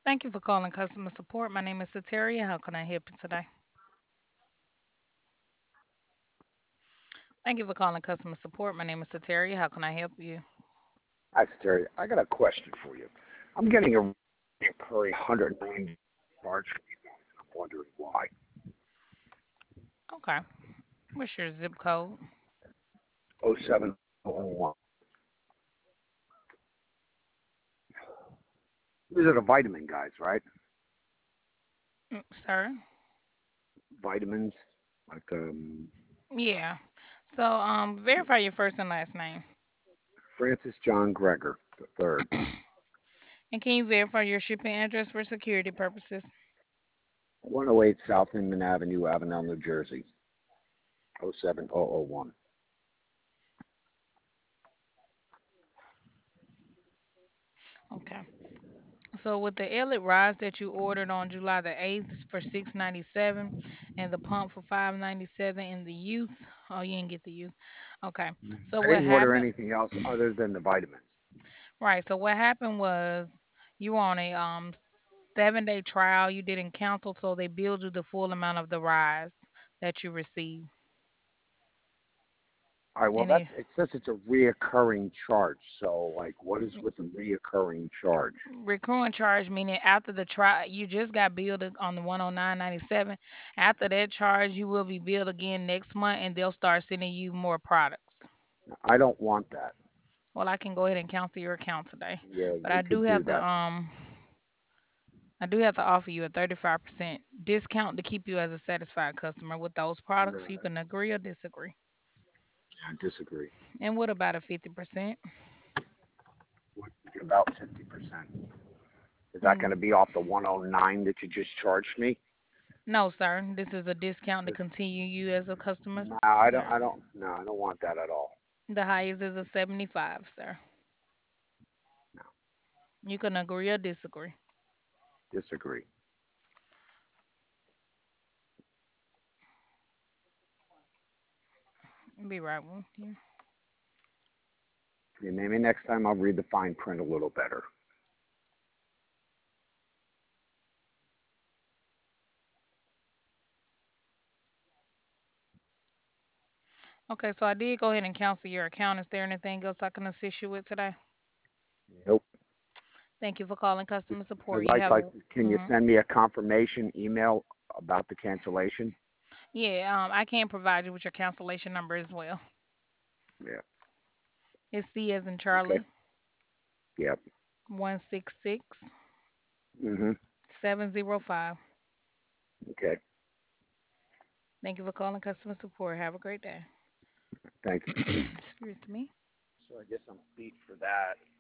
Thank you for calling customer support. My name is Sateria. How can I help you today? Thank you for calling customer support. My name is Sateria. How can I help you? Hi, Terry. I got a question for you. I'm getting a recurring 190 charge. I'm wondering why. Okay. What's your zip code? 07001. These are the vitamin guys, right? Sir? Vitamins, like Yeah. So, verify your first and last name. Francis John Greger the third, And can you verify your shipping address for security purposes? 108 South Inman Avenue, Avenel, New Jersey, 07001. Okay. So with the Elliott Rise that you ordered on July the 8th for 697 and the pump for 597 and the youth, oh you didn't get the youth. Okay. So I what didn't order happened? anything else other than the vitamins. Right. So what happened was you were on a 7-day trial. You didn't cancel, so they billed you the full amount of the rise that you received. All right, well, And it it says it's a reoccurring charge. So, like, what is with the reoccurring charge? recurring charge meaning after the trial you just got billed on the 109.97. After that charge, you will be billed again next month, and they'll start sending you more products. I don't want that. Well, I can go ahead and cancel your account today, Yeah, but you could do that. I do have to offer you a 35% discount to keep you as a satisfied customer with those products. You No, can agree or disagree. I disagree. And what about a 50%? What, about 50%. Is that going Mm, to be off the 109 that you just charged me? no, sir. This is a discount to continue you as a customer. No, I don't. Sir. No, I don't want that at all. The highest is a 75, sir. No, You can agree or disagree. disagree. Be right with you. Yeah, maybe next time I'll read the fine print a little better. Okay, so I did go ahead and cancel your account. Is there anything else I can assist you with today? Nope. Thank you for calling customer I'd support. You have like. a Can you send me a confirmation email about the cancellation? yeah. I can provide you with your cancellation number as well. Yeah. It's C as in Okay. Charlie Yep. 166 Mhm. 705. Okay. Thank you for calling customer support. Have a great day. Thank you. Excuse me. So I guess I'm beat for that.